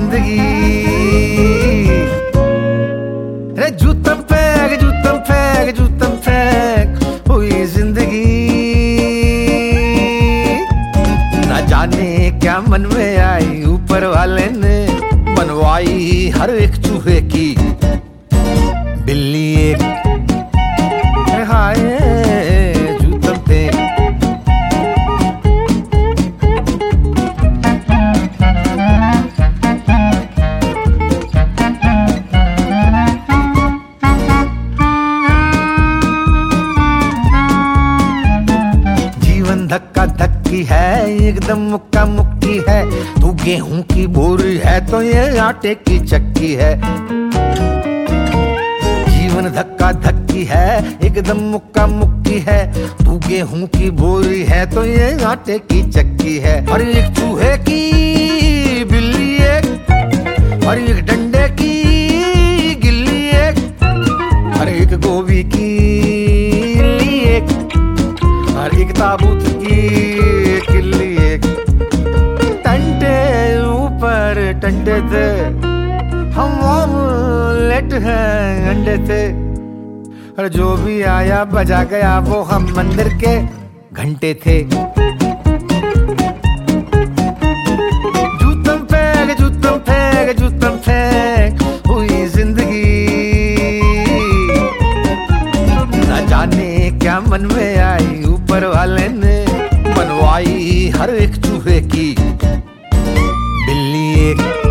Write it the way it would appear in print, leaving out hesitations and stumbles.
जिंदगी। रे जूतम फेंक जूतम फेंक जूतम फेंक हुई जिंदगी। ना जाने क्या मन में आई, ऊपर वाले ने बनवाई हर एक चूहे की बिल्ली एक। हाय जूतम फेंक। जीवन धक्का धक्की है, एकदम मुक्का मुक्की है। तू गेहूं की बोरी है तो ये आटे की चक्की है। जीवन धक्का धक्की है, एकदम मुक्का मुक्की है। तू गेहूं की बोरी है तो ये आटे की चक्की है। और एक चूहे की बिल्ली एक, और एक डंडे की गिल्ली एक, और एक गोभी की इल्ली एक, और एक ताबूत की किल्ली एक। टंटे ऊपर टंटे थे, हम ऑमलेट हैं अंडे थे। और जो भी आया बजा गया वो हम मंदिर के घंटे थे। जूतम फेंक जूतम फेंक जूतम फेंक हुई जिंदगी। ना जाने क्या मन में आई, ऊपर वाले ने बनवाई हर एक चूहे की बिल्ली एक।